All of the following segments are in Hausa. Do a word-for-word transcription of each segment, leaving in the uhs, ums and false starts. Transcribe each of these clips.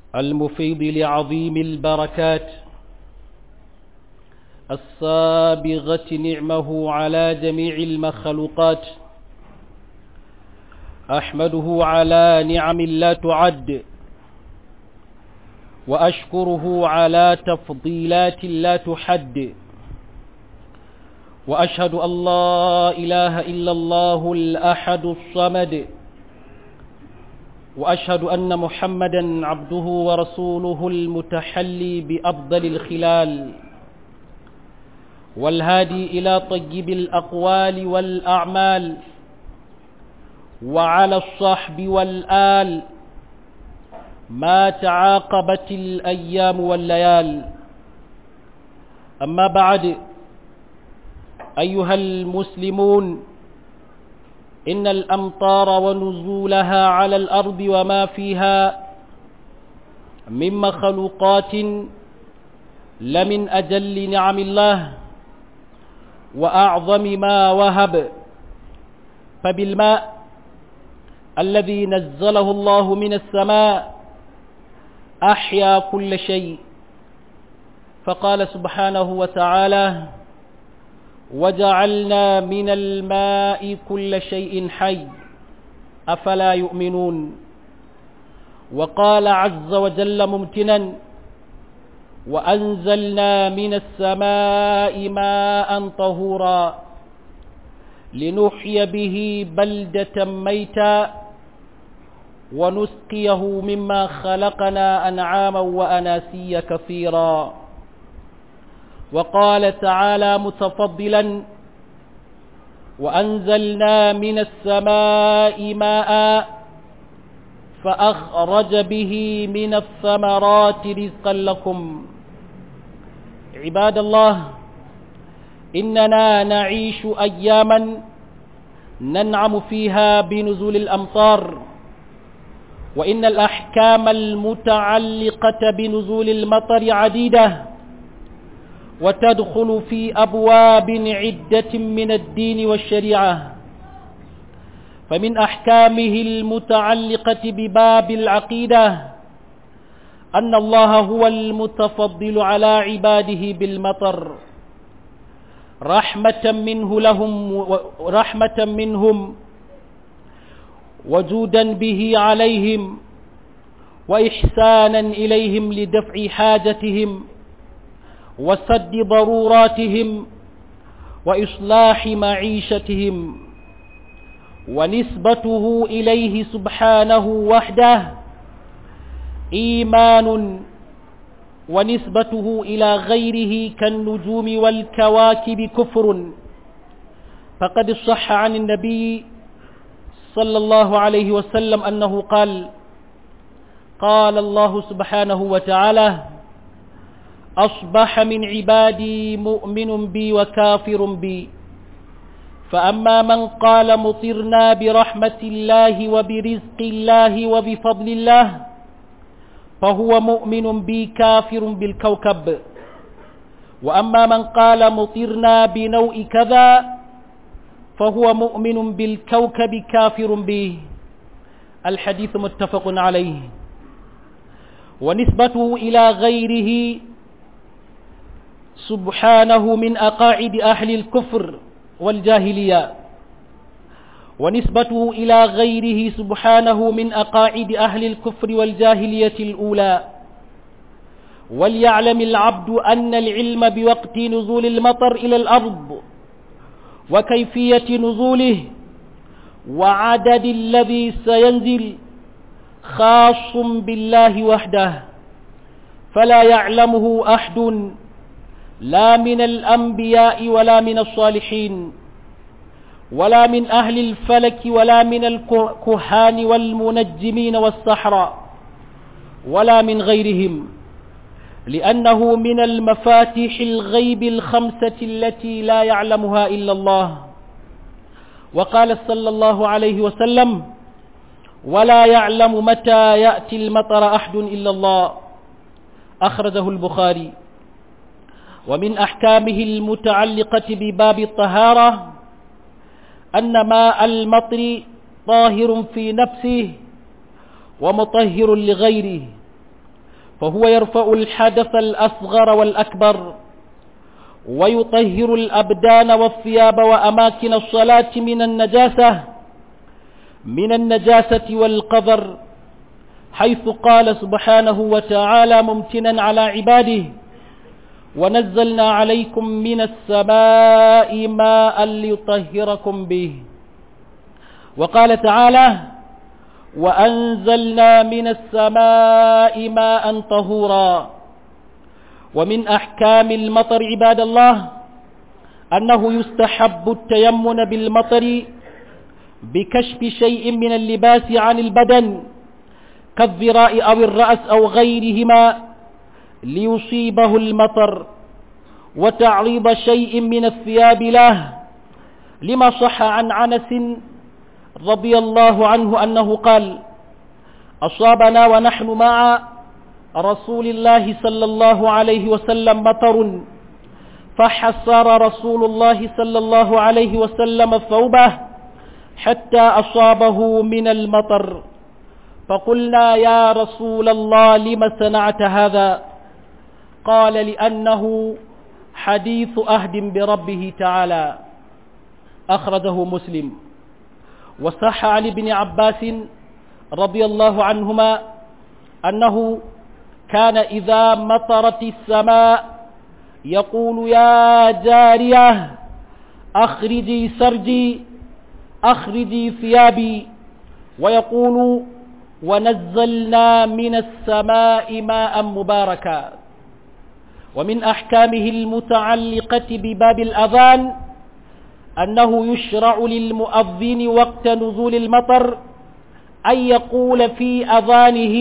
المفيض لعظيم البركات السابغة نعمه على جميع المخلوقات. أحمده على نعم لا تعد، وأشكره على تفضيلات لا تحد، وأشهد أن لا إله إلا الله الأحد الصمد، وأشهد أن محمدا عبده ورسوله المتحلي بأفضل الخلال، والهادي إلى طيب الأقوال والأعمال، وعلى الصحب والآل ما تعاقبت الأيام والليال. أما بعد، أيها المسلمون، إن الأمطار ونزولها على الأرض وما فيها من مخلوقات لمن أجل نعم الله وأعظم ما وهب. فبالماء الذي نزله الله من السماء أحيا كل شيء، فقال سبحانه وتعالى: وجعلنا من الماء كل شيء حي أفلا يؤمنون. وقال عز وجل ممتنا: وأنزلنا من السماء ماء طهورا لنحيي به بلدة ميتا ونسقيه مما خلقنا أنعاما وأناسيا كثيرا. وقال تعالى متفضلا: وأنزلنا من السماء ماء فأخرج به من الثمرات رزقا لكم. عباد الله، إننا نعيش أياما ننعم فيها بنزول الأمطار، وإن الأحكام المتعلقة بنزول المطر عديدة، وتدخل في أبواب عدة من الدين والشريعة. فمن أحكامه المتعلقة بباب العقيدة أن الله هو المتفضل على عباده بالمطر رحمة منه لهم رحمة منهم وجودا به عليهم، وإحسانا إليهم لدفع حاجتهم وسد ضروراتهم وإصلاح معيشتهم. ونسبته إليه سبحانه وحده إيمان، ونسبته إلى غيره كالنجوم والكواكب كفر. فقد صح عن النبي صلى الله عليه وسلم أنه قال: قال الله سبحانه وتعالى: أصبح من عبادي مؤمن بي وكافر بي، فأما من قال مطرنا برحمة الله وبرزق الله وبفضل الله فهو مؤمن بي كافر بالكوكب، وأما من قال مطرنا بنوء كذا فهو مؤمن بالكوكب كافر به. الحديث متفق عليه. ونسبته إلى غيره سبحانه من أقاعد أهل الكفر والجاهلية، ونسبته إلى غيره سبحانه من أقاعد أهل الكفر والجاهلية الأولى. وليعلم العبد أن العلم بوقت نزول المطر إلى الأرض وكيفية نزوله وعدد الذي سينزل خاص بالله وحده، فلا يعلمه أحد لا من الأنبياء ولا من الصالحين ولا من أهل الفلك ولا من الكهان والمنجمين والسحرة ولا من غيرهم، لأنه من المفاتيح الغيب الخمسة التي لا يعلمها إلا الله. وقال صلى الله عليه وسلم: ولا يعلم متى يأتي المطر أحد إلا الله. أخرجه البخاري. ومن أحكامه المتعلقة بباب الطهارة أن ماء المطر طاهر في نفسه ومطهر لغيره، فهو يرفع الحدث الأصغر والأكبر، ويطهر الأبدان والثياب وأماكن الصلاة من النجاسة من النجاسة والقذر، حيث قال سبحانه وتعالى ممتنا على عباده: ونزلنا عليكم من السماء ماء ليطهركم به. وقال تعالى: وأنزلنا من السماء ماء طهورا. ومن أحكام المطر عباد الله أنه يستحب التيمن بالمطر بكشف شيء من اللباس عن البدن كالذراع أو الرأس أو غيرهما ليصيبه المطر، وتعريض شيء من الثياب له، لما صح عن أنس رضي الله عنه أنه قال: أصابنا ونحن مع رسول الله صلى الله عليه وسلم مطر، فحصر رسول الله صلى الله عليه وسلم ثوبه حتى أصابه من المطر، فقلنا: يا رسول الله لم صنعت هذا؟ قال: لأنه حديث أهد بربه تعالى. أخرجه مسلم. وصح عن ابن عباس رضي الله عنهما أنه كان إذا مطرت السماء يقول: يا جارية أخرجي سرجي أخرجي ثيابي، ويقول: ونزلنا من السماء ماء مباركا. ومن أحكامه المتعلقة بباب الأذان أنه يشرع للمؤذن وقت نزول المطر أن يقول في أذانه: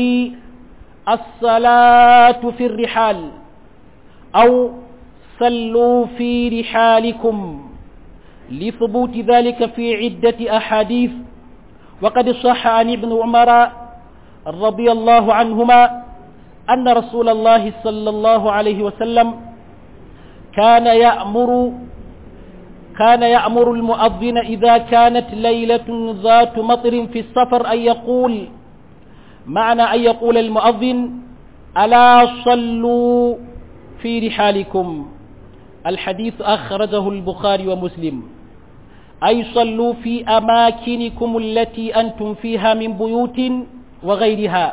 الصلاة في الرحال، أو صلوا في رحالكم، لثبوت ذلك في عدة أحاديث. وقد صح عن ابن عمر رضي الله عنهما أن رسول الله صلى الله عليه وسلم كان يأمر كان يأمر المؤذن إذا كانت ليلة ذات مطر في السفر أن يقول، معنى أن يقول المؤذن: ألا صلوا في رحالكم. الحديث أخرجه البخاري ومسلم، أي صلوا في أماكنكم التي أنتم فيها من بيوت وغيرها.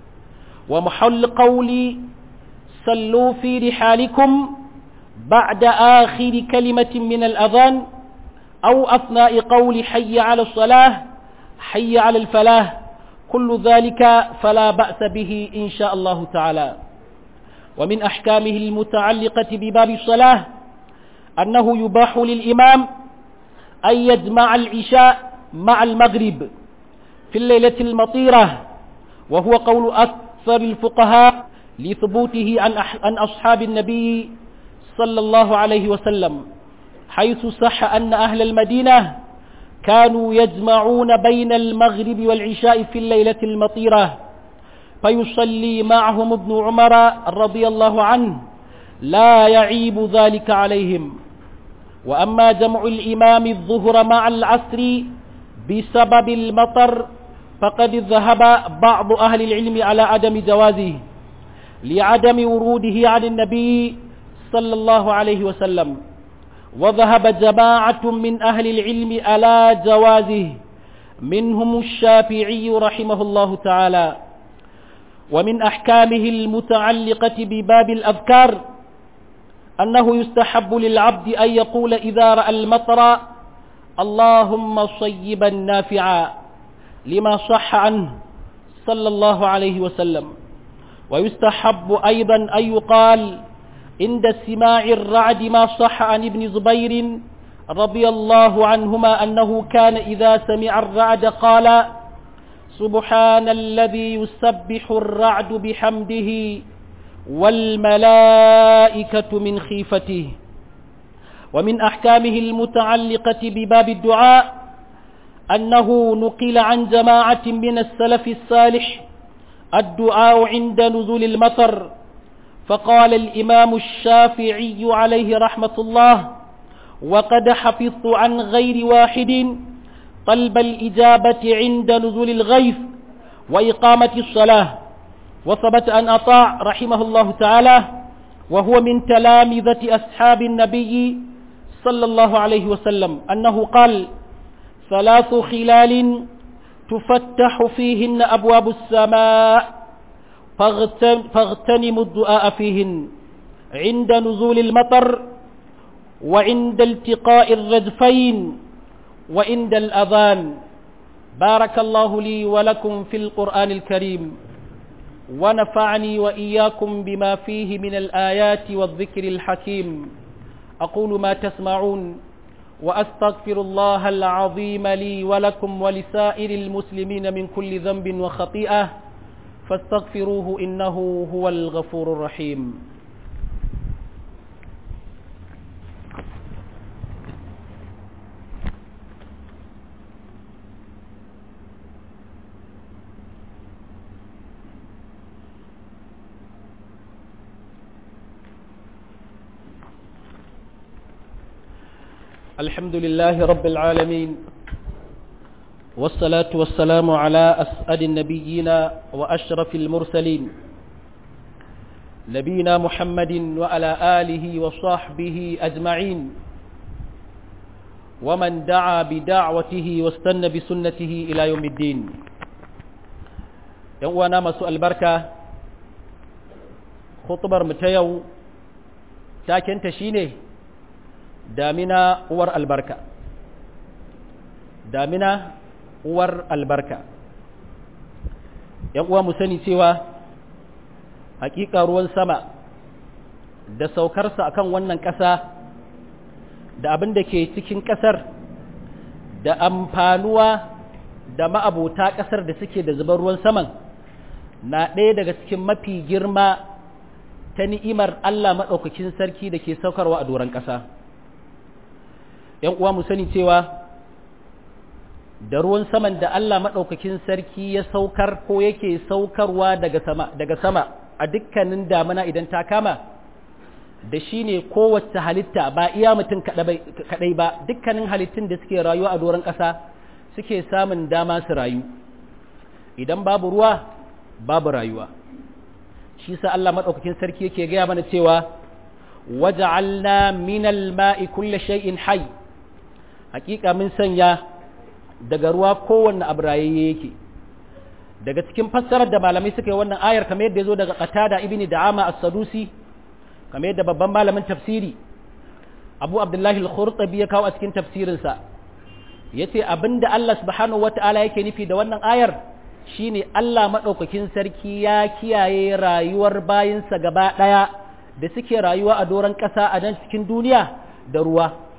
ومحل قولي صلوا في رحالكم بعد آخر كلمة من الأذان أو أثناء قول حي على الصلاة حي على الفلاح، كل ذلك فلا بأس به إن شاء الله تعالى. ومن أحكامه المتعلقة بباب الصلاة أنه يباح للإمام أن يجمع العشاء مع المغرب في الليلة المطيرة، وهو قول أكثر الفقهاء لثبوته عن أصحاب النبي صلى الله عليه وسلم، حيث صح أن أهل المدينة كانوا يجمعون بين المغرب والعشاء في الليلة المطيرة، فيصلي معهم ابن عمر رضي الله عنه، لا يعيب ذلك عليهم. وأما جمع الإمام الظهر مع العصر بسبب المطر فقد ذهب بعض أهل العلم على عدم جوازه لعدم وروده عن النبي صلى الله عليه وسلم، وذهب جماعة من أهل العلم على جوازه، منهم الشافعي رحمه الله تعالى. ومن أحكامه المتعلقة بباب الأذكار أنه يستحب للعبد أن يقول إذا رأى المطر: اللهم صيبا نافعا، لما صح عنه صلى الله عليه وسلم. ويستحب أيضا أن يقال عند سماع الرعد، ما صح عن ابن زبير رضي الله عنهما أنه كان إذا سمع الرعد قال: سبحان الذي يسبح الرعد بحمده والملائكة من خيفته. ومن أحكامه المتعلقة بباب الدعاء أنه نقل عن جماعة من السلف الصالح الدعاء عند نزول المطر، فقال الإمام الشافعي عليه رحمة الله: وقد حفظت عن غير واحد طلب الإجابة عند نزول الغيث وإقامة الصلاة، وثبت أن عطاء رحمه الله تعالى وهو من تلامذة أصحاب النبي صلى الله عليه وسلم أنه قال: ثلاث خلال تفتح فيهن أبواب السماء فاغتنموا الدعاء فيهن: عند نزول المطر، وعند التقاء الرجفين، وعند الأذان. بارك الله لي ولكم في القرآن الكريم، ونفعني وإياكم بما فيه من الآيات والذكر الحكيم. أقول ما تسمعون، وأستغفر الله العظيم لي ولكم ولسائر المسلمين من كل ذنب وخطيئة، فاستغفروه إنه هو الغفور الرحيم. الحمد لله رب العالمين، والصلاة والسلام على أسعد النبيين وأشرف المرسلين، نبينا محمد وعلى آله وصحبه أجمعين، ومن دعا بدعوته واستنى بسنته إلى يوم الدين. يوانا مسوء البركة، خطبر متيو تاكن تشيني damina uwar albarka. damina uwar albarka yan uwa mu sani cewa hakika ruwan sama da saukarsa akan wannan ƙasa da abin da ke cikin ƙasar da amfanuwa da ma'abota ƙasar da suke da zubar ruwan saman na ɗaya daga cikin mafi girma ta ni'imar Allah maɗaukakin sarki da ke saukarwa a doron ƙasa. ‘Yan uwa mu sani cewa da ruwan saman da Allah maɗaukakin sarki ya saukar ko yake saukarwa daga sama, daga sama a dukkanin damuna idan ta kama, da shi ne kowace halitta ba iya mutum kaɗai ba, dukkanin halittun da suke rayuwa a doron ƙasa suke samun dama su rayu. Idan babu ruwa, babu rayuwa. Shi sa Allah maɗaukakin sarki yake gaya mana cewa waja'alna minal ma'i kulli shay'in hayy, hakika mun sanya daga ruwa kowanne abu rayayye yake. Daga cikin fassarar da malamai suka yi wannan ayar, kamar yadda ya zo daga Qatada ibn Da'ama as-Sadusi, kamar yadda babban malamin tafsiri Abu Abdullahi al-Khurtabi ya kawo a cikin tafsirinsa, yace abinda Allah subhanahu wata'ala yake nufi da wannan ayar shine Allah madaukakin sarki ya kiyaye rayuwar bayinsa gaba daya da suke rayuwa a doron ƙasa a nan cikin duniya da ruwa.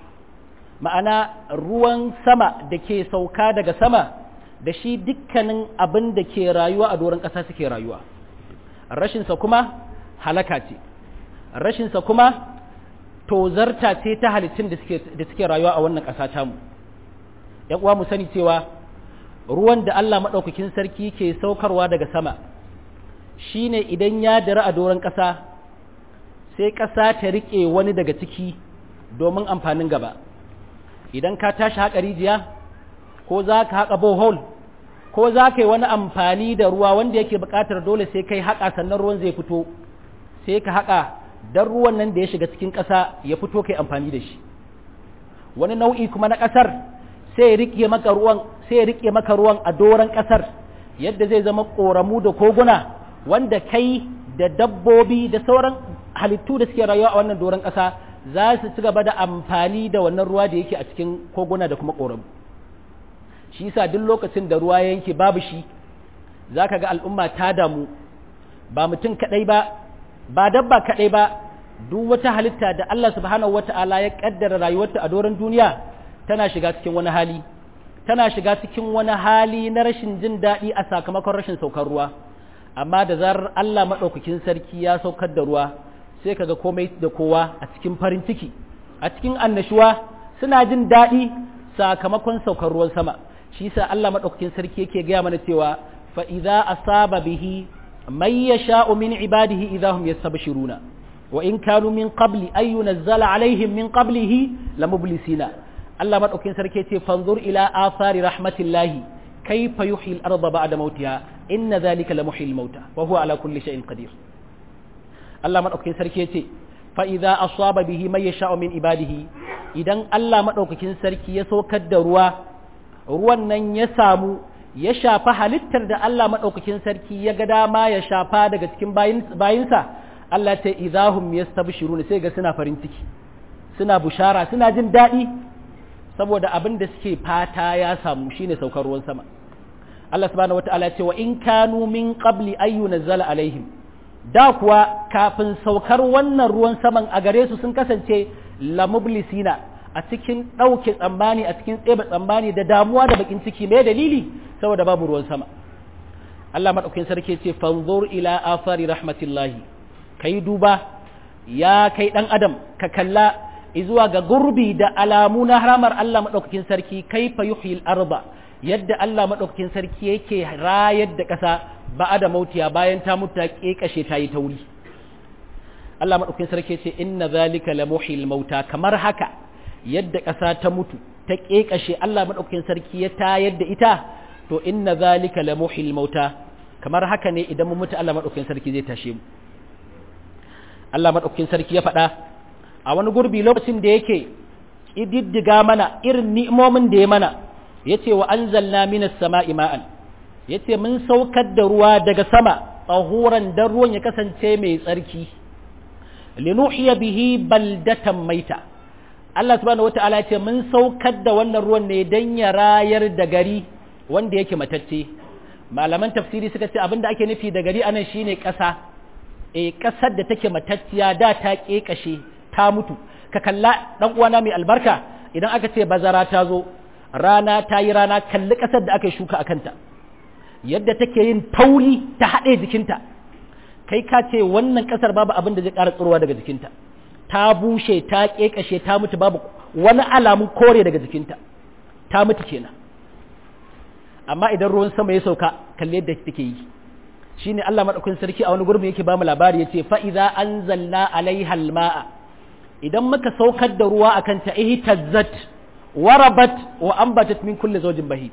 Ma'ana ruwan sama da ke sauka daga sama da shi dukkanin abin da ke rayuwa a doron ƙasa suke rayuwa. Rashinsa kuma halaka ce, rashinsa kuma tozarta ce ta halittun da suke rayuwa a wannan ƙasa tamu. ‘Yan uwa mu sani cewa ruwan da Allah maɗaukakin sarki ke saukarwa daga sama shi ne idan ya dara a doron ƙasa sai ƙasa ta riƙe wani daga ciki domin amfanin gaba. Idan ka tashi haƙa rijiya ko za ka haƙa bohol ko za ka yi wani amfani da ruwa wanda yake buƙatar dole sai kai haƙa sannan ruwan zai fito, sai ka haƙa don ruwan nan da ya shiga cikin ƙasa ya fito kai amfani da shi. Wani nau'i kuma na ƙasar sai ya riƙe maka ruwan sai ya riƙe maka ruwan a doron ƙasar yadda zai zama ƙoramu da koguna wanda kai da dabbobi da sauran halittu da suke rayuwa a wannan doron ƙasa za su ci gaba da amfani da wannan ruwa da yake a cikin koguna da kuma ƙoramu. Shi yasa duk lokacin da ruwa ya yanke babu shi, za ka ga al'umma ta damu, ba mutum kaɗai ba, ba dabba kaɗai ba, duk wata halitta da Allah subhanahu wata'ala ya ƙaddara rayuwarta a doron duniya tana shiga cikin wani hali, tana shiga cikin wani hali na rashin jin daɗi a sakamakon rashin saukar ruwa. Amma da zarar Allah maɗaukakin sarki ya saukar da ruwa, sai kaga komai da kowa a cikin farin ciki, a cikin annashuwa, suna jin daɗi sakamakon saukar ruwan sama. Shi yasa Allah madaukakin sarki yake gaya mana cewa fa idza asaba bihi may yasha'u min ibadihi idahum yastabshiruna wa in kanu min qabli ay yunzala alaihim min qablihi lamublisina. Allah madaukakin sarki yace fanzur ila athari rahmatillahi kayfa yuhyi al-ardha ba'da mautiha inna zalika la muhyil mauta wa huwa ala kulli shay'in qadir Allah madaukakin sarki yace fa idza asaba bihi may yasha'u min ibadihi idan Allah madaukakin sarki ya saukar da ruwa ruwan nan ya samu ya shafa halittar da Allah madaukakin sarki ya ga dama ya shafa daga cikin bayinsa Allah ta idahum yastabshiruna sai ga suna farin ciki suna bushara suna jin daɗi saboda abin da suke fata ya samu shine saukar ruwan sama Allah subhanahu wataala ya ce wa in kanu min qabli ay yunzala alaihim da kuwa kafin saukar wannan ruwan saman a gare su sun kasance lamublisina a cikin ɗauke tsammani a cikin tsebe tsammani da damuwa da bakin ciki mai dalili saboda babu ruwan sama Allah madaukakin sarki ce fanzur ila afari rahmatillahi kai duba ya kai dan adam ka kalla izuwa ga gurbi da alamu na haramar Allah madaukakin sarki kaifa yuhyil arda yadda Allah madaukakin sarki yake rayar da ƙasa ba'ada mautiya bayan ta mutu ta kekashe ta yi tauri Allah madaukakin sarki ce inna zalika lamuhyil mauta kamar haka yadda ƙasa ta mutu ta kekashe Allah madaukakin sarki ya tayar da ita to inna zalika lamuhyil mauta kamar haka ne idan mu mutu Allah madaukakin sarki zai tashe mu Allah madaukakin sarki ya faɗa a wani gurbi lokacin da yake ididdiga mana irin ni'imomin da ya mana yace wa anzalna minas sama'i ma'an yace mun saukar da ruwa daga sama tahuran dan ruwan ya kasance mai tsarki linuhiya bihi baldatan maita Allah subhanahu wataala yace mun saukar da wannan ruwan ne dan ya rayar da gari wanda yake matacce malaman tafsiri suka ce abinda ake nufi da gari anan shine ƙasa eh ƙasar da take matacciya da ta kekashe ta mutu ka kalla dan uwana mai albarka idan aka ce bazara ta zo rana ta yi rana kalli ƙasar da aka yi shuka a kanta yadda take yin tauri ta haɗe jikinta kai ka ce wannan ƙasar babu abin da zai ƙara tsirowa daga jikinta ta bushe ta ƙeƙashe ta mutu babu wani alamun kore daga jikinta ta mutu kenan amma idan ruwan sama ya sauka kalli yadda take yi shine Allah madaukakin sarki a wani gurbin yake ba mu labari yace fa idza anzalna alaiha almaa idan muka saukar da ruwa akan ta ihtazzat warabat wa ambatat min kulli zawjin bahid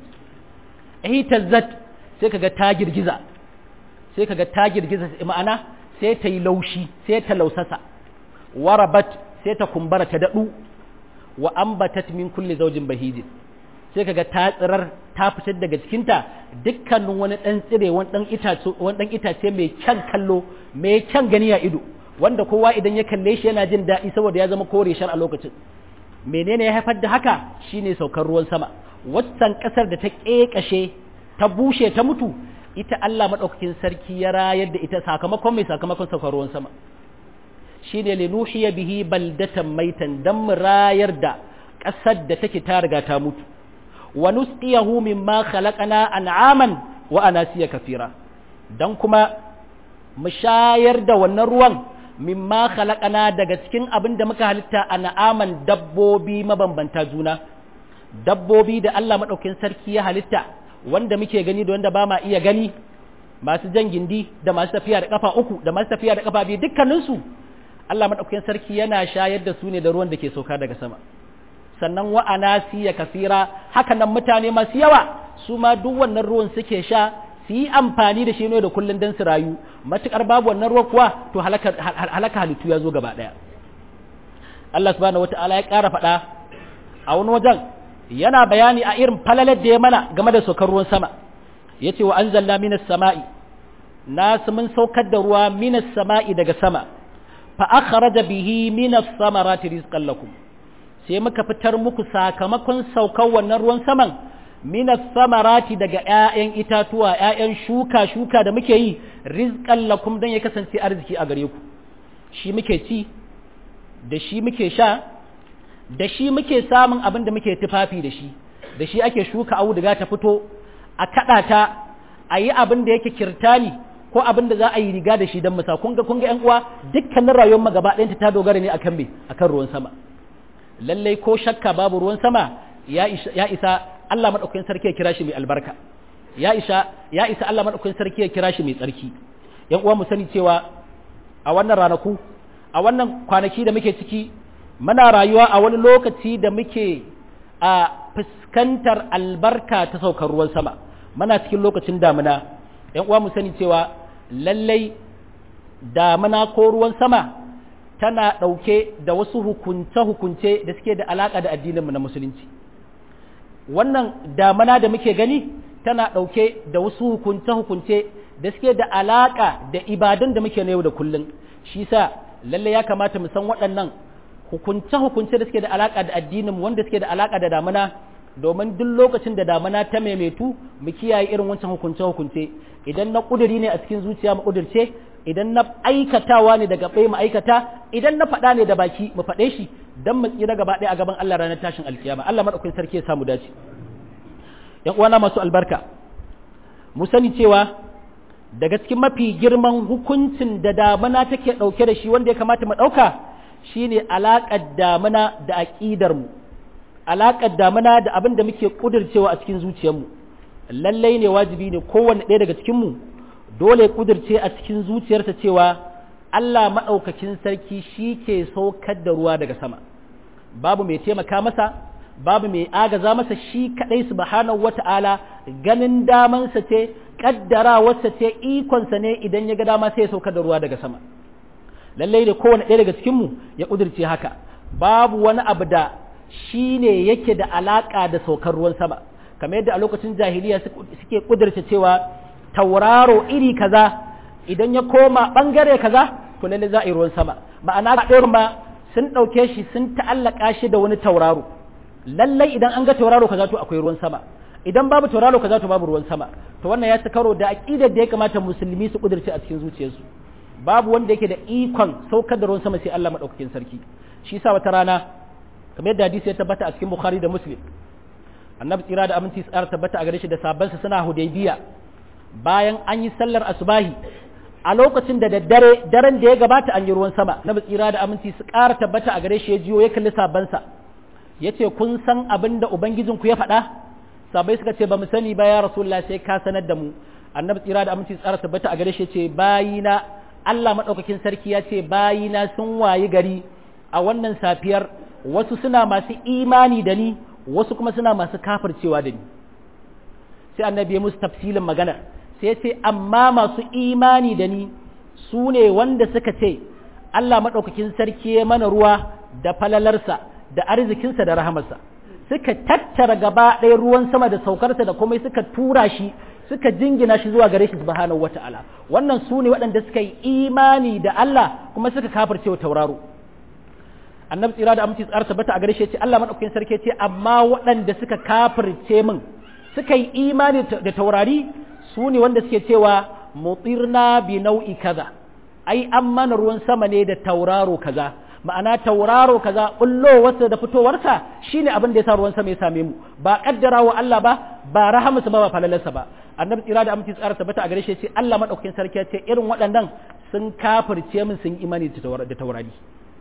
ihtazzat sai kaga ta girgiza sai kaga ta girgiza ma'ana sai ta yi laushi sai ta lausasa warabat sai ta kumbara ta dadu wa ambatat min kulli zawjin bahid sai kaga ta tsirar ta fitar daga cikinta dukkanin wani dan tsire wani dan itace wani dan itace mai kyan kallo mai kyan gani a ido wanda kowa idan ya kalle shi yana jin daɗi saboda ya zama kore shar a lokacin menene ya haifar da haka shine saukar ruwan sama waccan kasar da ta kekashe ta bushe ta mutu ita Allah madaukakin sarki ya rayar da ita sakamakon mai sakamakon saukar ruwan sama shine linuhiya bihi baldatan maitan dan mu rayar da kasar da take ta riga ta mutu wa nusqiyahu mimma khalaqana an'aman wa anasiya kafira dan kuma mu shayar da wannan ruwan mimma khalaqana daga cikin abin da muka halitta an'aman dabbobi mabambanta juna dabbobi da Allah madaukakin sarki ya halitta wanda muke gani da wanda ba ma iya gani masu jan gindi da masu tafiya da kafa uku da masu tafiya da kafa biyu dukkanin su Allah madaukakin sarki yana shayar da su ne da ruwan da ke sauka daga sama sannan wa anasiya kafira haka nan mutane masu yawa su ma duk wannan ruwan suke sha su yi amfani da shi ne da kullun dan su rayu matukar babu wannan ruwa kuwa to halaka halaka halittu ya zo gaba daya Allah subhanahu wataala ya ƙara faɗa a wani wajen yana bayani a irin falalar da ya mana game da saukar ruwan sama yace wa anzalna minas sama'i nasu mun saukar da ruwa minas sama'i daga sama fa akhraja bihi minas samarati rizqan lakum sai muka fitar muku sakamakon saukar wannan ruwan saman minas samarati daga ƴaƴan itatuwa ƴaƴan shuka shuka da muke yi rizqan lakum dan ya kasance arziki a gare ku shi muke ci da shi muke sha da shi muke samun abin da muke tufafi da shi da shi ake shuka auduga ta fito a kada ta a yi abin da yake kirtani ko abin da za a yi riga da shi don musa kun ga kun ga ƴan uwa dukkanin rayuwar mu gaba ɗayanta ta dogara ne akan me akan ruwan sama lallai ko shakka babu ruwan sama ya isa, ya isa Allah madaukakin sarki ya kira shi mai albarka ya isa ya isa Allah madaukakin sarki ya kira shi mai tsarki ƴan uwa mu sani cewa a wannan ranaku a wannan kwanaki da muke ciki muna rayuwa a wani lokaci da muke a fuskantar albarka ta saukar ruwan sama muna cikin lokacin damina ‘yan uwa mu sani cewa lallai damuna ko ruwan sama tana ɗauke da wasu hukunce-hukunce da suke da alaƙa da addininmu na musulunci. Wannan damuna da muke gani tana ɗauke da wasu hukunce-hukunce da suke da alaƙa da ibadun da muke na yau da kullum. Shi sa lallai ya kamata mu san waɗannan hukunce-hukunce da suke da alaƙa da addininmu wanda suke da alaƙa da damuna, domin duk lokacin da damuna ta maimaitu mu kiyaye irin wancan hukunce-hukunce. Idan na ƙuduri ne a cikin zuciya mu ƙudurce, idan na aikatawa ne daga bai mu aikata, idan na faɗa ne da baki mu faɗe shi don mu tsira gaba ɗaya a gaban Allah ranar tashin alkiyama. Allah maɗaukakin sarki ya samu dace. ‘Yan uwana masu albarka, mu sani cewa daga cikin mafi girman hukuncin da damuna take ɗauke da shi wanda ya kamata mu ɗauka shine alaƙar damuna da aƙidarmu, alaƙar damuna da abin da muke ƙudurcewa a cikin zuciyarmu. Lallai ne wajibi ne kowanne ɗaya daga cikinmu dole ya ƙudurce a cikin zuciyarsa cewa Allah maɗaukakin sarki shi ke saukar da ruwa daga sama, babu mai taimaka masa, babu mai agaza masa, shi kaɗai subhanahu wata'ala ganin damansa ce, ƙaddarawarsa ce, ikonsa ne idan ya ga dama sai ya saukar da ruwa daga sama. Lallai ne kowane ɗaya daga cikinmu ya ƙudurce haka, babu wani abu da shi ne yake da alaƙa da saukar ruwan sama, kamar yadda a lokacin jahiliya suke ƙudurce cewa tauraro iri kaza idan ya koma ɓangare kaza to lallai za a yi ruwan sama. Ma'ana ɗaya ma sun ɗauke shi sun ta'allaka shi da wani tauraro, lallai idan an ga tauraro kaza to akwai ruwan sama, idan babu tauraro kaza to babu ruwan sama. To wannan ya ci karo da aƙidar da ya kamata musulmi su ƙudurce a cikin zuciyarsu. Babu wanda yake da ikon saukar da ruwan sama sai Allah maɗaukakin sarki. Shi sa wata rana kamar yadda hadisi ya tabbata a cikin Bukhari da Muslim, annabi tsira da aminci tsara tabbata a gare shi da sabansa suna Hudaybiya bayan an yi sallar asubahi a lokacin da daddare daren da ya gabata an yi ruwan sama. Annabi tsira da aminci su ƙara tabbata a gare shi ya jiyo ya kalli sabansa ya ce kun san abin da ubangijinku ya faɗa? Sabai suka ce ba mu sani ba ya Rasulullah, sai ka sanar da mu. Annabi tsira da aminci tsara tabbata a gare shi ya ce bayina, Allah maɗaukakin sarki ya ce bayina sun wayi gari a wannan safiyar, wasu suna masu imani da ni, wasu kuma suna masu kafircewa da ni. Sai annabi ya musu tafsilin magana, sai ce amma masu imani da ni su ne wanda suka ce Allah maɗaukakin sarki ya mana ruwa da falalarsa da arzikinsa da rahamarsa, suka tattara gaba ɗaya ruwan sama da saukarsa da komai suka tura shi suka jingina shi zuwa gare shi subhanahu wata'ala. Wannan su ne waɗanda suka yi imani da Allah kuma suka kafirce wa tauraro. Annabi tsira da aminci tsara tabbata a gare shi ya ce Allah madaukakin sarki ya ce amma waɗanda suka kafirce min suka yi imani da taurari su ne wanda suke cewa mutirna bi nau'i kaza, ai an mana ruwan sama ne da tauraro kaza, ma'ana tauraro kaza bullowarsa da fitowarsa shine abin da ya sa ruwan sama ya same mu, ba kaddara wa Allah ba, ba rahamarsa ba, ba falalarsa ba. Annabi tsira da aminci tsara tabbata a gare shi ya ce Allah madaukakin sarki ya ce irin waɗannan sun kafirce min sun imani da taurari.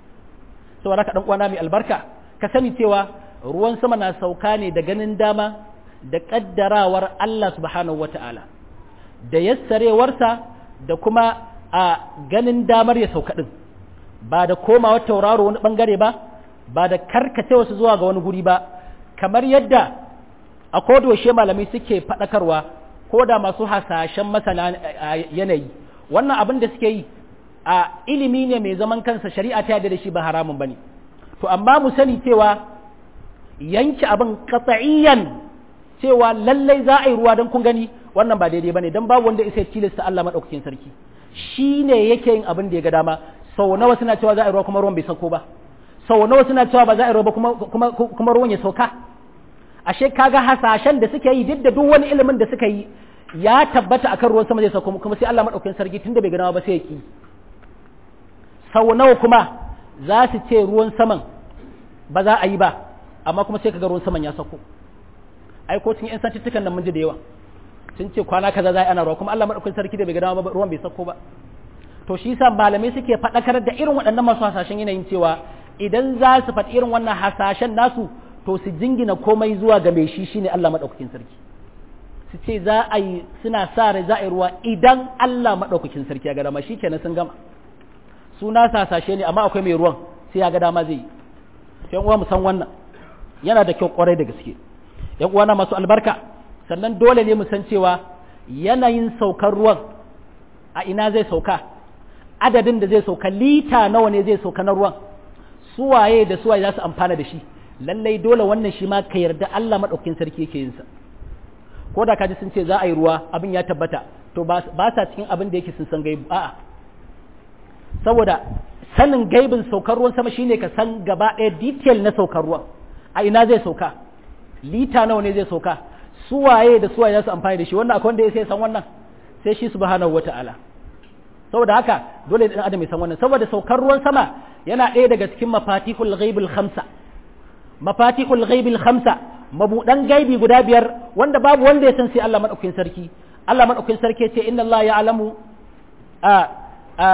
Saboda haka dan uwana mai albarka ka sani cewa ruwan sama na sauka ne da ganin dama da kaddarawar Allah subhanahu wata'ala da yassarewarsa da kuma a ganin damar ya sauka din, ba da komawar tauraro wani bangare ba, ba da karkacewa su zuwa ga wani guri ba, kamar yadda a kodoshe malamai suke faɗakarwa ko da masu hasashen masana yanayi. Wannan abin da suke yi a ilimi ne mai zaman kansa, shari'a ta yarda da shi, ba haramun bane. To amma mu sani cewa yanke abin qat'iyyan cewa lallai za a yi ruwa don kun gani wannan ba daidai bane, dan babu wanda isa tilasta Allah madaukakin sarki, shine yake yin abin da ya ga dama. Sau nawa suna cewa za a yi ruwa kuma ruwan bai sauko ba, sau nawa suna cewa ba za a yi ruwa ba kuma kuma kuma ruwan ya sauka. Ashe kaga hasashen da suke yi duk da duk wani ilimin da suka yi ya tabbata akan ruwan sama zai sauko, kuma sai Allah madaukakin sarki tunda bai ga dama ba sai ya ki. Sau nawa kuma za su ce ruwan saman ba za a yi ba, amma kuma sai kaga ruwan saman ya sauko. Ai ko cikin 'yan satuttukan nan mun ji da yawa sun ce kwana kaza za a yi ana ruwa, kuma Allah madaukakin sarki da bai ga dama ba ruwan bai sauko ba. To shi yasa malamai suke faɗakar da irin waɗannan masu hasashen yanayin cewa idan za su faɗi irin wannan hasashen nasu to su jingina komai zuwa ga mai shi shine Allah madaukakin sarki. Su ce za a yi suna sa rai za a yi ruwa idan Allah madaukakin sarki ya ga dama, shikenan sun gama. Suna hasashe ne amma akwai mai ruwan sai ya ga dama zai yi. Yan uwa mu san wannan yana da kyau kwarai da gaske. Yan uwa na masu albarka, sannan dole ne mu san cewa yanayin saukar ruwan a ina zai sauka, adadin da zai sauka, lita nawa ne zai sauka na ruwan, suwaye da suwaye za su amfana da shi. Lallai dole wannan shi ma ka yarda Allah maɗaukin sarki yake yin sa. Ko da kaji sun ce za a yi ruwa abin ya tabbata, to ba sa cikin abin da yake sun san gaibu, a'a. Saboda sanin gaibin saukar ruwan sama shine ka san gaba ɗaya detail na saukar ruwan, a ina zai sauka, lita nawa ne zai sauka, suwaye da suwaye za su amfani da shi. Wannan akwai wanda ya sai san wannan, sai shi subhanahu wata'ala. Saboda haka dole dan adam ya san wannan, saboda saukar ruwan sama yana ɗaya daga cikin mafatihul ghaibul khamsa, mafatihul ghaibul khamsa, mabudan gaibi guda biyar wanda babu wanda ya san sai Allah madaukakin sarki. Allah madaukakin sarki ya ce inna Allah ya'lamu a a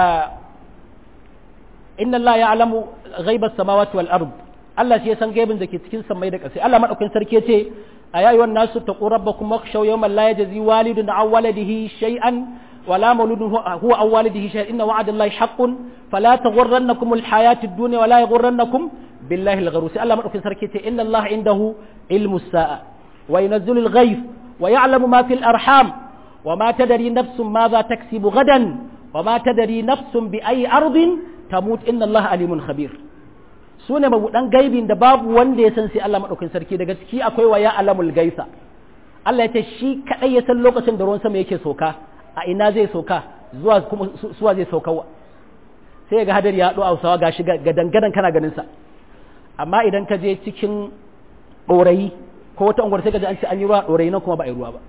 inna Allah ya'lamu ghaibas samawati wal ard. Allah shi ya san gaibin da ke cikin sammai da ƙasa. Allah madaukakin sarki ya ce ayi wan nasu taqu rabbakum wakhshaw yawman la yajzi walidun an waladihi shay'an ولا مولود هو أو والده شيء إن وعد الله حق فلا تغرنكم الحياة الدنيا ولا يغرنكم بالله الغرور. الله مدوكين سركيتي إن الله عنده علم الساعة وينزل الغيث ويعلم ما في الأرحام وما تدري نفس ماذا تكسب غدا وما تدري نفس بأي أرض تموت إن الله عليم خبير. sune mabudan gaibin da babu wanda ya san sai Allah madaukakin sarki. Daga ciki akwai wa ya alamul gaisa. Allah ya ce shi kadai ya san lokacin da ruwan sama yake soka, a ina zai sauka, zuwa kuma suwa zai saukawa. Sai ga hadari ya haɗu a Hausawa gashi ga dangadan kana ganin sa. Amma idan ka je cikin ɗorayi ko wata unguwar sai ka ji an ce an yi ruwa ɗorayi nan kuma ba a yi ruwa ba.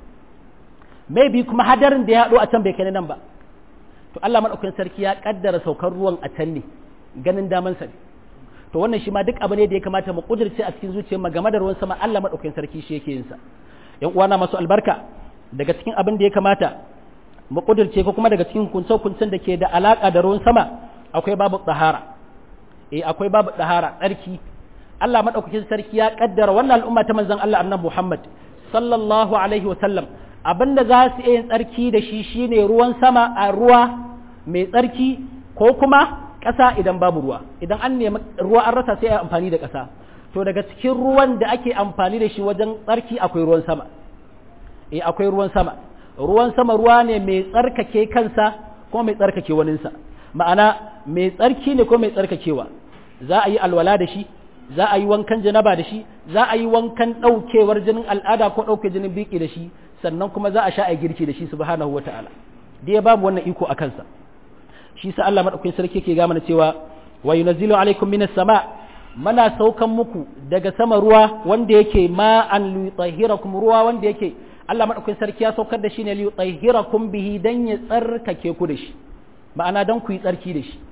Maybe kuma hadarin da ya haɗu a can bai kai nan ba. To Allah madaukakin sarki ya kaddara saukar ruwan a can ne, ganin daman sa ne. To wannan shi ma duk abu ne da ya kamata mu kudirce a cikin zuciyar mu game da ruwan sama. Allah madaukakin sarki shi yake yin sa. Yan uwana masu albarka, daga cikin abin da ya kamata mu kudirce ko kuma daga cikin hukunce-hukuncen da ke da alaka da ruwan sama akwai babu tsahara. Eh akwai babu tsahara, tsarki. Allah madaukakin sarki ya kaddara wannan al'umma ta manzon Allah annabi Muhammad sallallahu alaihi wa sallam abinda za su yi tsarki da shi shine ruwan sama, a ruwa mai tsarki ko kuma ƙasa idan babu ruwa. Idan an nemi ruwa an rasa sai a amfani da ƙasa. To daga cikin ruwan da ake amfani da shi wajen tsarki akwai ruwan sama. Eh akwai ruwan sama. Ruwan sama ruwa ne mai tsarkake kansa ko mai tsarkake waninsa. Ma'ana mai tsarki ne ko mai tsarkakewa. Za a yi alwala da shi, za a yi wankan janaba da shi, za a yi wankan ɗaukewar jinin al'ada ko ɗauke jinin biki da shi, sannan kuma za a sha a girki da shi subhanahu wa ta'ala. Dai babu wannan iko a kansa. Shi sa Allah madaukakin sarki yake ga mana cewa wa yunazzilu alaikum minas sama, mana saukan muku daga sama ruwa wanda yake ma'an liyutahhirakum, ruwa wanda yake Allah madaukakin sarki ya saukar da shi ne liyutahhirakum bihi dan ya tsarkake ku da shi, ma'ana dan ku yi tsarki da shi.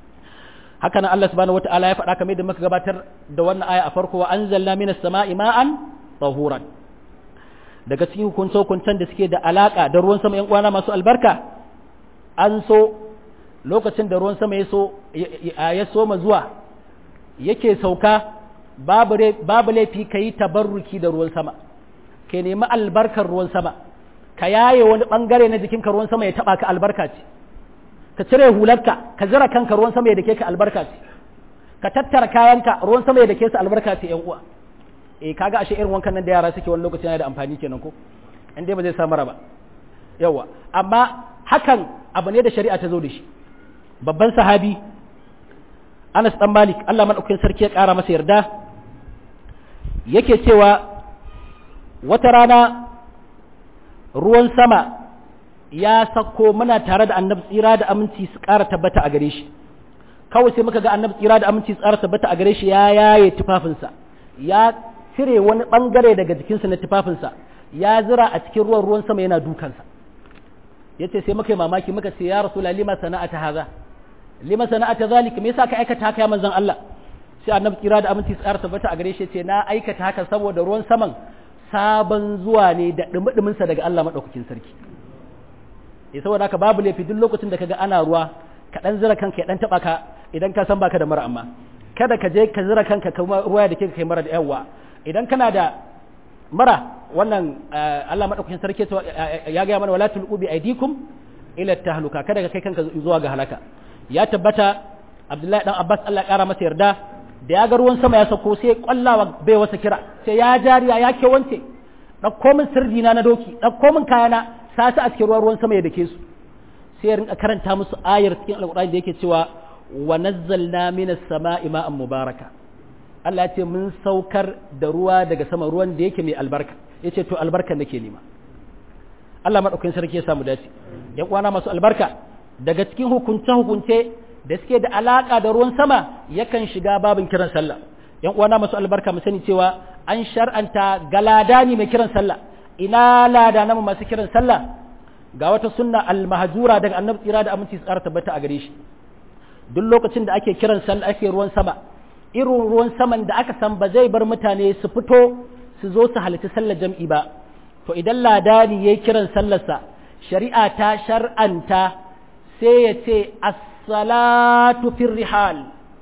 Haka nan Allah subhanahu wataala ya faɗa kamar da muka gabatar da wannan aya a farko, wa anzalna minas sama'i ma'an tahuran. Daga cikin hukunce-hukuncen da suke da alaka da ruwan sama, yan uwana masu albarka, an so lokacin da ruwan sama ya so ya soma zuwa yake sauka, babu babu laifi kai tabarruki da ruwan sama, ka nemi albarkar ruwan sama, ka yaye wani bangare na jikinka ruwan sama ya taba ka, albarka ce. Ka cire hularka, ka zira kanka, ruwan sama ya dake ka, albarka ce. Ka tattara kayanka, ruwan sama ya dake su, albarka ce yan uwa. Eh kaga ashe irin wankan nan da yara suke wani lokacin yana da amfani kenan ko, in dai ba zai samu raba. Yawa, amma hakan abu ne da shari'a ta zo da shi. Babban sahabi Anas dan Malik, Allah madaukakin sarki ya kara masa yarda, yake cewa wata rana ruwan sama ya sako muna tare da annabi tsira da aminci su ƙara tabbata a gare shi. Kawai sai muka ga annabi tsira da aminci su ƙara tabbata a gare shi ya yaye tufafinsa, ya cire wani ɓangare daga jikinsa na tufafinsa, ya zira a cikin ruwan ruwan sama yana dukansa. Ya ce sai muka yi mamaki, muka ce ya Rasulullah lima sana'ata haza, lima sana'ata zalika, me yasa ka aikata haka ya manzon Allah? Sai annabi tsira da aminci su ƙara tabbata a gare shi ce na aikata haka saboda ruwan saman sabon zuwa ne da dumi-duminsa daga Allah maɗaukakin sarki. Eh saboda haka babu laifi duk lokacin da kaga ana ruwa ka dan zira kanka ya dan taba ka idan ka san baka da mara, amma kada ka je ka zira kanka kuma ruwa da ke kai mara da yawa. Idan kana da mara, wannan Allah madaukakin sarki ya ga mana wala tulqu bi aidikum ila tahluka, kada ka kai kanka zuwa ga halaka. Ya tabbata Abdullahi dan Abbas Allah ya kara masa yarda, da ya ga ruwan sama ya sako sai kwallawa bai wasa kira, sai ya jariya ya ke wance ɗauko min sirdina na doki, ɗauko min kayana, sa su a cikin ruwa ruwan sama ya dake su sai ya rinka karanta musu ayar cikin alqur'ani da yake cewa wa nazzalna minas sama'i ma'an mubaraka Allah ya ce mun saukar da ruwa daga sama ruwan da yake mai albarka yace to albarkan nake nema Allah madaukakin sarki ya samu dace yan uwana masu albarka daga cikin hukunce hukunce da suke da alaka da ruwan sama yakan shiga babin kiran sallah yan uwana masu albarka mu sani cewa an shar'anta galadani mai kiran sallah ina ladana masu kiran sallah ga wata sunna al-mahjura daga annabi tsira da aminci tsara tabbata a gare shi duk lokacin da ake kiran sallah ake ruwan sama irin ruwan saman da aka san ba zai bar mutane su fito su zo su halarci sallar jam'i ba to idan ladani yayi kiran sallarsa shari'a ta shar'anta sai ya ce as-salatu fir rihal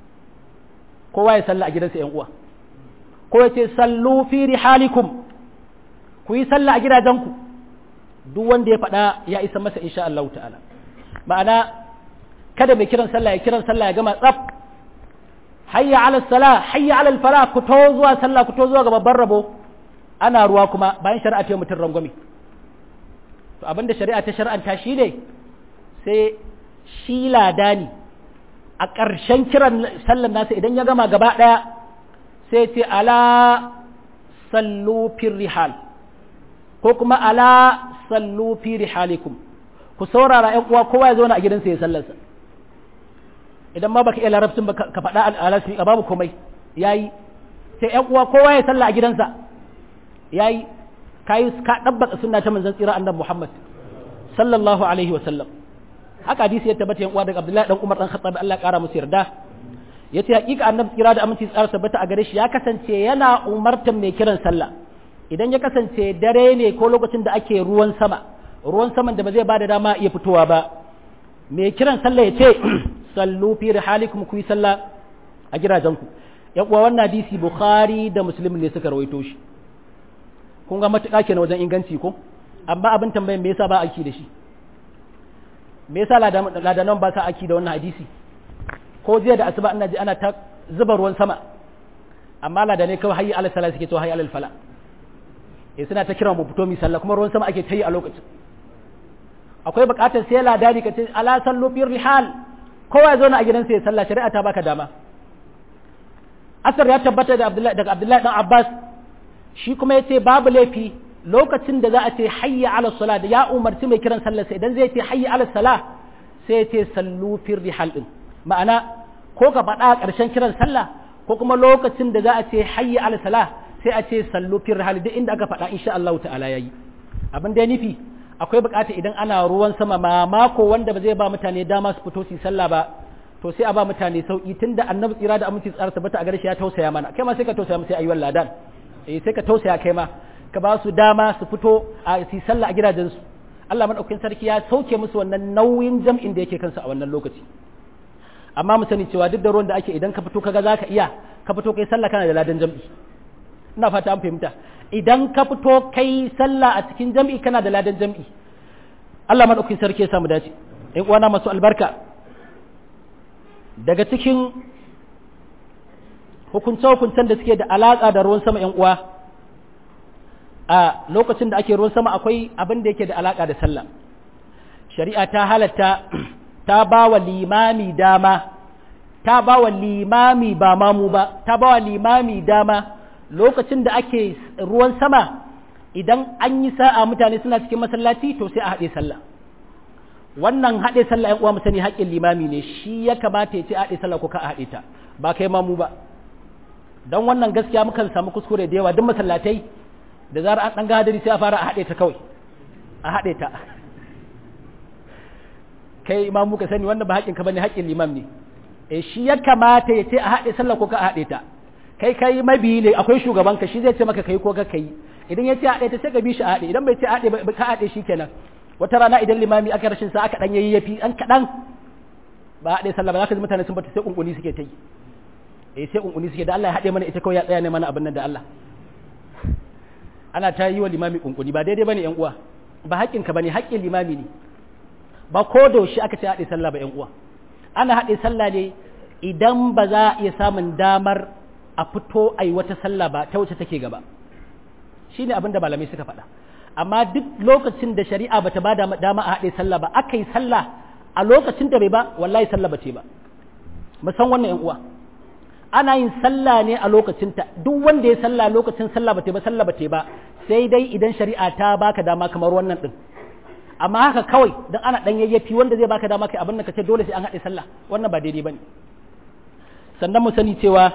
kowa ya salla a gidansa yan uwa ko ya ce sallu fi rihalikum ku yi salla a gidajenku duk wanda ya faɗa ya isa masa insha Allah ta'ala ma'ana kada mai kiran sallah ya kiran sallah ya gama tsaf hayya ala salah hayya ala falah ku to zuwa sallah ku to zuwa ga babban rabo ana ruwa kuma bayan shari'a ta mutum rangwame to abinda shari'a ta shar'anta shi ne sai shi ladani a ƙarshen kiran sallar nasa idan ya gama gaba ɗaya sai ce ala sallu fir rihal ko kuma ala sallu fi rihalikum ku saurara ƴan uwa kowa ya zauna a gidansa ya sallarsa idan ma baka iya larabcin ba ka faɗa al'alasmi a babu komai yayi sai ƴan uwa kowa ya salla a gidansa yayi kai ka dabbaka sunna ta manzon tsira annabi Muhammad sallallahu alaihi wa sallam haka hadisi ya tabbata ƴan uwa daga Abdullahi dan Umar dan Khattab Allah ya kara musu yarda yace hakika annabi tsira da aminci tsara tabbata a gare shi ya kasance yana umartan mai kiran sallah idan ya kasance dare ne ko lokacin da ake ruwan sama ruwan saman da ba zai bada dama iya fitowa ba mai kiran sallah ya ce sallu fi rihalikum ku yi sallah a gidajenku ya kuwa wannan hadisi Bukhari da Muslim ne suka rawaito shi kun ga matuƙa kenan wajen inganci ko amma abin tambayan me yasa ba aiki da shi me yasa ladanan ba sa aiki da wannan hadisi ko jiya da asuba ina ji ana ta zuba ruwan sama amma ladanai kawai hayya ala sala suke to hayya ala fala eh suna ta kira mu fito mi sallah kuma ruwan sama ake ta yi a lokacin akwai bukatar sai ladani ka ce ala sallu fi rihal kowa ya zauna a gidansa ya sallah shari'a ta baka dama asar ya tabbata da Abdullahi daga Abdullahi dan Abbas shi kuma yace babu laifi lokacin da za a ce hayya ala salat da ya umarci mai kiran sallar sai idan zai ce hayya ala salah sai ya ce sallu fi rihal din ma'ana ko ka faɗa a ƙarshen kiran sallah ko kuma lokacin da za a ce hayya ala salah sai a ce sallu fi rihal duk inda aka faɗa insha Allah ta'ala yayi abin da ya nufi akwai bukata idan ana ruwan sama ma mako wanda ba zai ba mutane dama su fito su sallah ba to sai a ba mutane sauki tunda annabi tsira da aminci tsara tabbata a gare shi ya tausaya mana kai ma sai ka tausaya mu sai ayyuwal ladan eh sai ka tausaya kai ma ka ba su dama su fito a su sallah a gidajen su Allah madaukakin sarki ya sauke musu wannan nauyin jam'in da yake kansu a wannan lokaci amma mu sani cewa duk da ruwan da ake idan ka fito kaga zaka iya ka fito kai sallah kana da ladan jam'i ina fata an fahimta idan ka fito kai sallah a cikin jam'i kana da ladan jam'i Allah madaukakin sarki ya samu dace in uwana masu albarka daga cikin hukunce-hukuncen da suke da alaƙa da ruwan sama ‘yan uwa a lokacin da ake ruwan sama akwai abin da yake da alaƙa da sallah shari'a ta halatta ta ba wa limami dama ta ba wa limami ba mamu ba ta ba wa limami dama lokacin da ake ruwan sama idan an yi sa'a mutane suna cikin masallaci to sai a haɗe sallah wannan haɗe sallah ‘yan uwa mu sani haƙƙin limami ne shi ya kamata ya ce a haɗe sallah ko ka a haɗe ta ba kai mamu ba don wannan gaskiya mukan samu kuskure da yawa duk masallatai da zarar an ɗan gadari sai a fara a haɗe ta kawai a haɗe ta kai imamu ka sani wannan ba haƙƙin ka bane haƙƙin limam ne eh shi ya kamata ya ce a haɗe sallah ko ka a haɗe ta kai kai mabiyi ne akwai shugaban ka shi zai ce maka kai ko ka kai idan ya ce a haɗe ta sai ka bi shi a haɗe idan bai ce a haɗe ba ka haɗe shi kenan wata rana idan limami aka rashin sa aka dan yayi yafi an kaɗan ba a haɗe sallah ba za ka ji mutane sun bata sai kunkuni suke ta yi eh sai kunkuni suke da Allah ya haɗe mana ita kawai ya tsaya ne mana abin nan da Allah ana ta yi wa limami kunkuni ba daidai bane yan uwa ba haƙƙin ka bane haƙƙin limami ne ba ko da shi aka ce haɗe sallah ba yan uwa ana haɗe sallah ne idan ba za a iya samun damar a fito ai wata sallah ba ta wuce take gaba shine abin da malamai suka faɗa amma duk lokacin da shari'a bata ba da dama a haɗe sallah ba aka yi sallah a lokacin da bai ba wallahi sallah bace ba musan wannan yan uwa ana yin sallah ne a lokacinta duk wanda ya sallah lokacin sallah bace ba sallah bace ba sai dai idan shari'a ta baka dama kamar wannan din amma haka kawai dan ana dan yayyafi wanda zai baka dama kai abin da kace dole sai an haɗe sallah wannan ba daidai bane sannan mu sani cewa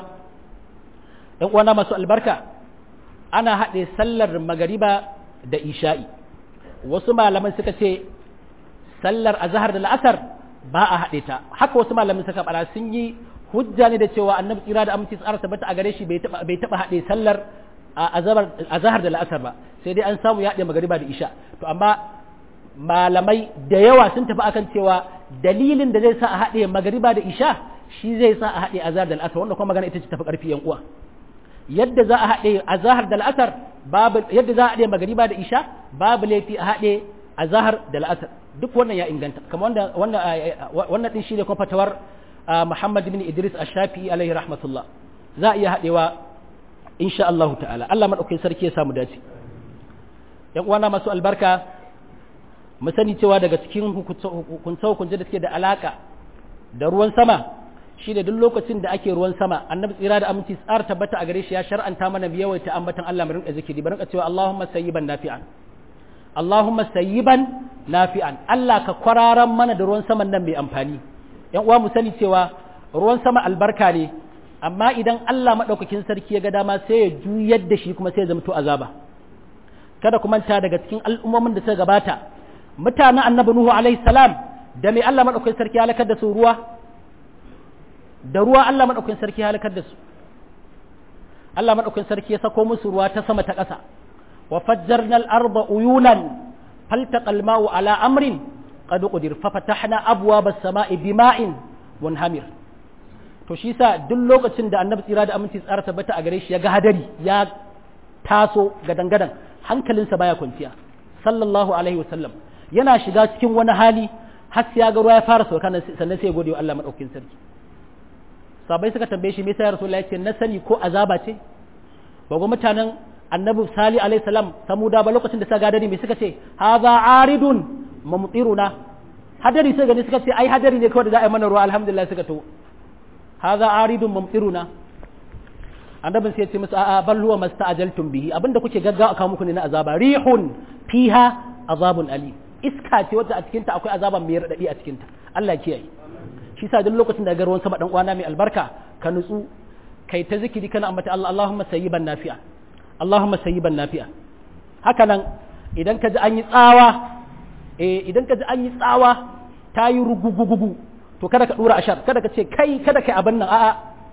ɗan uwana masu albarka ana haɗe sallar magariba da isha'i wasu malaman suka ce sallar azhar da la'asar ba a haɗe ta haka wasu malaman suka fara sun yi hujja ne da cewa annabi tsira da aminci tsara tabbata a gare shi bai taba bai taba haɗe sallar azhar da la'asar ba sai dai an samu ya haɗe magariba da isha to amma malamai da yawa sun tafi akan cewa dalilin da zai sa a haɗe magariba da isha shi zai sa a haɗe azhar da la'asar wanda kuma magana ita ce tafi ƙarfi yan uwa yadda za a haɗe azhar da la'asar babu yadda za a haɗe magariba da isha babu laifi a haɗe azhar da la'asar duk wannan ya inganta kamar wanda wanda wannan din shine kuma fatawar Muhammad ibn Idris Ash-Shafi'i alaihi rahmatullah za a iya haɗewa insha Allah ta'ala Allah madaukakin sarki ya samu dace yan uwana masu albarka mu sani cewa daga cikin hukunce-hukunce da suke da alaka da ruwan sama shi da duk lokacin da ake ruwan sama annabi tsira da aminci tsar tabbata a gare shi ya shar'anta mana biyawaita ambatan Allah mu rinka zikiri mu rinka cewa Allahumma sayyiban nafi'an Allahumma sayyiban nafi'an Allah ka kwararan mana da ruwan saman nan mai amfani yan uwa mu sani cewa ruwan sama albarka ne amma idan Allah madaukakin sarki ya ga dama sai ya juyar da shi kuma sai ya zamto azaba kada ku manta daga cikin al'ummomin da suka gabata mutanen annabi Nuhu alaihi salam da mai Allah madaukakin sarki ya halakar da su ruwa da ruwa Allah madaukakin sarki ya halakar da su Allah madaukakin sarki ya sako musu ruwa ta sama ta ƙasa wa fajjarna al-arda uyunan faltaqa al-ma'u ala amrin qad qadir fa fatahna abwaba as-sama'i bima'in munhamir to shi sa duk lokacin da annabi tsira da aminci tsara tabbata a gare shi ya ga hadari ya taso gadangadan hankalinsa baya kwanciya sallallahu alaihi wasallam yana shiga cikin wani hali har sai ya ga ruwa ya fara sauka sannan sai ya gode wa Allah madaukakin sarki sabai suka tambaye shi me yasa ya rasulullahi ce na sani ko azaba ce ba ga mutanen annabi salih alaihi salam samuda ba lokacin da suka ga hadari me suka ce hadha aridun mumtiruna hadari sai gani suka ce ai hadari ne kawai da za a yi mana ruwa alhamdulillah suka to hadha aridun mumtiruna annabin sai ya ce musu a'a bal huwa masta'ajaltum bihi abinda kuke gaggawa aka muku ne na azaba rihun fiha azabun alim iska ce wacce a cikin ta akwai azaba mai radadi a cikin ta Allah ya kiyaye shi sa duk lokacin da ga ruwan sama dan uwana mai albarka ka nutsu kai ta zikiri kana ambata Allah Allahumma sayyiban nafi'a Allahumma sayyiban nafi'a haka nan idan ka ji an yi tsawa eh idan ka ji an yi tsawa ta yi rugugugugu to kada ka dura ashar kada ka ce kai kada kai abin nan a'a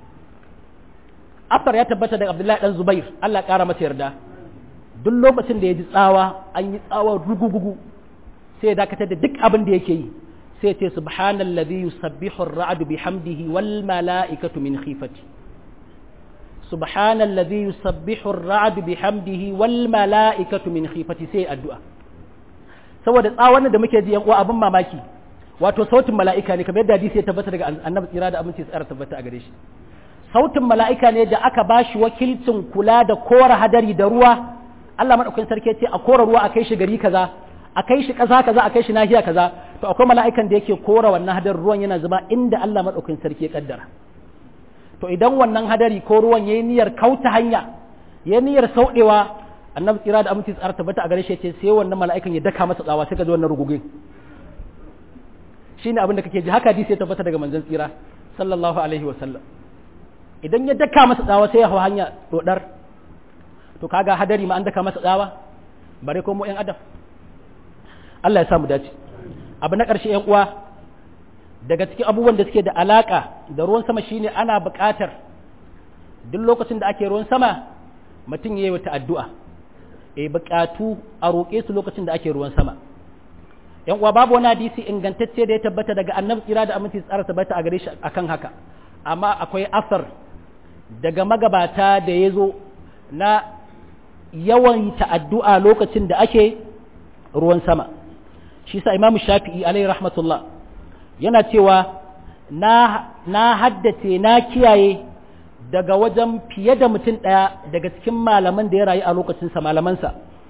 afar ya tabbata daga Abdullahi dan Zubair Allah ya kara masa yarda duk lokacin da ya ji tsawa an yi tsawa rugugugu sai ya dakatar da duk abin da yake yi sai ya ce subhanallazi yusabbihu ar-ra'du bihamdihi wal mala'ikatu min khifati subhanallazi yusabbihu ar-ra'du bihamdihi wal mala'ikatu min khifati sai addu'a saboda tsawon da muke ji yan uwa abin mamaki wato sautin mala'ika ne kamar yadda hadisi ya tabbata daga annabi tsira da aminci tsara tabbata a gare shi sautin mala'ika ne da aka bashi wakilcin kula da kora hadari da ruwa Allah madaukakin sarki ya ce a kora ruwa a kai shi gari kaza a kai shi ƙasa kaza a kai shi nahiya kaza to akwai mala'ikan da yake kora wannan hadar ruwan yana zuba inda Allah madaukakin sarki ya kaddara to idan wannan hadari ko ruwan yayi niyyar kauta hanya yayi niyyar saudewa annabi tsira da aminci tsara tabbata a gare shi ce sai wannan mala'ikan ya daka masa tsawa sai ka ji wannan rugugin shine abin da kake ji haka hadisi ya tabbata daga manzon tsira sallallahu alaihi wasallam idan ya daka masa tsawa sai ya hawa hanya dodar to kaga hadari ma an daka masa tsawa bare ko mu yan adam Allah ya samu dace abu na ƙarshe yan uwa daga cikin abubuwan da suke da alaka da ruwan sama shine ana buƙatar duk lokacin da ake ruwan sama mutum yayi wata addu'a eh buƙatu a roƙe su lokacin da ake ruwan sama yan uwa babu wani hadisi ingantacce da ya tabbata daga annabi tsira da aminci tsara tabbata a gare shi akan haka amma akwai asar daga magabata da ya zo na yawan ta'addu'a lokacin da ake ruwan sama shi sa imamu shafi'i alaihi rahmatullah yana cewa na, na haddace na kiyaye daga wajen fiye da mutum ɗaya daga cikin malaman da ya rayu a lokacinsa malamansa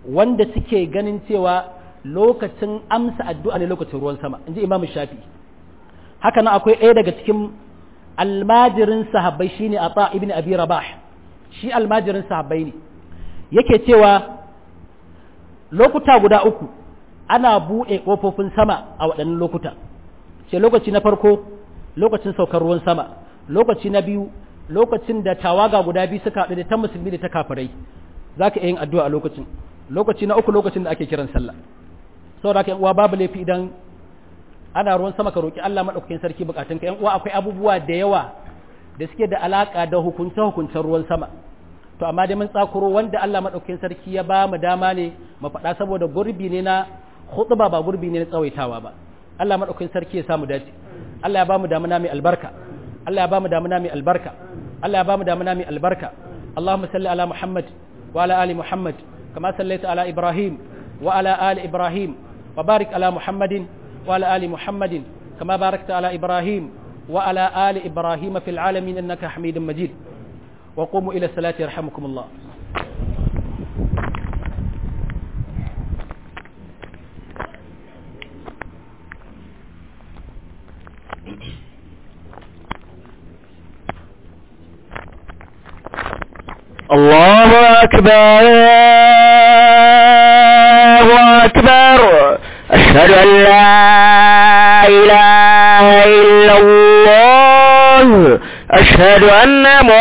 wanda suke ganin cewa lokacin amsa addu'a ne lokacin ruwan sama inji Imam Shafi'i. Haka nan akwai ɗaya daga cikin almajirin sahabbai shine Ata ibn Abi Rabah, shi almajirin sahabbai ne, yake cewa lokuta guda uku ana buɗe ƙofofin sama a waɗannan lokuta. Ce lokaci na farko lokacin saukar ruwan sama, lokaci na biyu lokacin da tawaga guda biyu suka haɗu da ta musulmi da ta kafirai, za ka yin addu'a a lokacin. Lokaci na uku lokacin da ake kiran sallah. Saboda haka uwa babu laifi idan ana ruwan sama ka roƙi Allah maɗaukakin sarki bukatunka. Yan uwa akwai abubuwa da yawa da suke da alaƙa da hukunce hukuncen ruwan sama. To amma dai mun tsakuro wanda Allah maɗaukakin sarki ya ba mu dama ne mu faɗa saboda gurbi ne na khutba ba gurbi ne na tsawaitawa ba. Allah maɗaukakin sarki ya samu dace. Allah ya ba mu damuna mai albarka. Allah ya ba mu damuna mai albarka. Allah ya ba mu damuna mai albarka. Allahumma salli ala Muhammad wa ala ali Muhammad kama sallaita ala Ibrahim wa ala ali Ibrahim wa barik ala Muhammadin wa ala ali Muhammadin kama barakta ala Ibrahim wa ala ali Ibrahim fil alamin innaka Hamidum Majid. Wa qumu ila salati yarhamukumullah. الله أكبر الله أكبر أشهد أن لا إله إلا الله أشهد أن